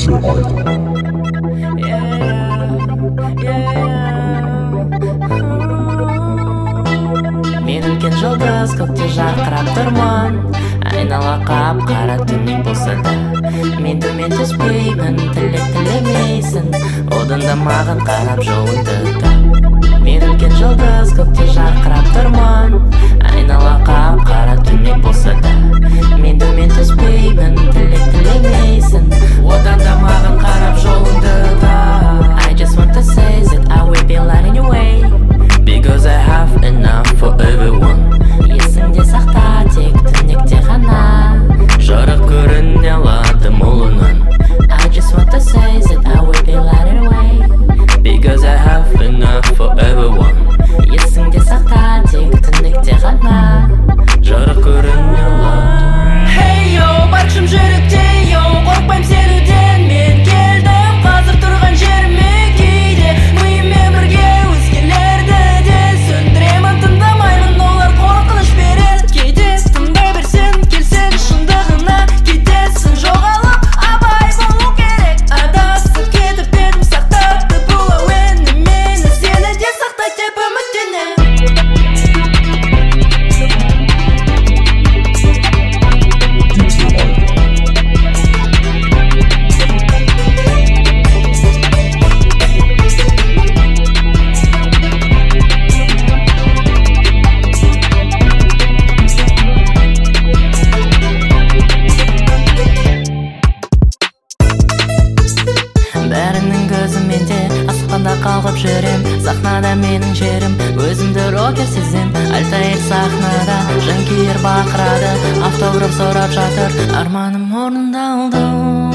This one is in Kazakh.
Мен үлкен жұлдыз көкте жарқырап тұрмын, айнала қап-қара түнек болса да. Мен төмен түспеймін, тілек тілемейсің, одан да маған қарап жолыңды тап. Мен үлкен жұлдыз көкте жарқырап тұрмын, айнала қап-қара түнек болса да. Мен төмен түспеймін, тілек тілемейсің, одан да маған қарап жолыңды тап. I just want to say that I will be lighting your way, because I have enough for everyone. Есіңде сақта тек түнекте ғана, жарық көріне алады молынан. I just want to say that I will be lighting your way, because I have enough for everyone. Есіңде сақта тек түнекте ғана, жарық көріне алады. Hey yo, бар күшім жүректе, yo, қорықпайым сенуден. Мен келдім қазір тұрған жеріме, кейде миыммен бірге өзгелерді де сөндіремін. Тыңдамаймын, олар қорқыныш береді. Кейде тыңдай берсең келсең шындығына, кетесің жоғалып, абай болу керек. Адасып кетіп едім, сақтапты бұл әуені мені, сені де сақтай деп үміттенемін. Бәрінің көзі менде, аспанда қалғып жүрем. Сахнада менің жерім, өзімді рокер сезем. Альтаир сахнада, жанкүйер бақырады, автограф сұрап жатыр, арманым орындалды.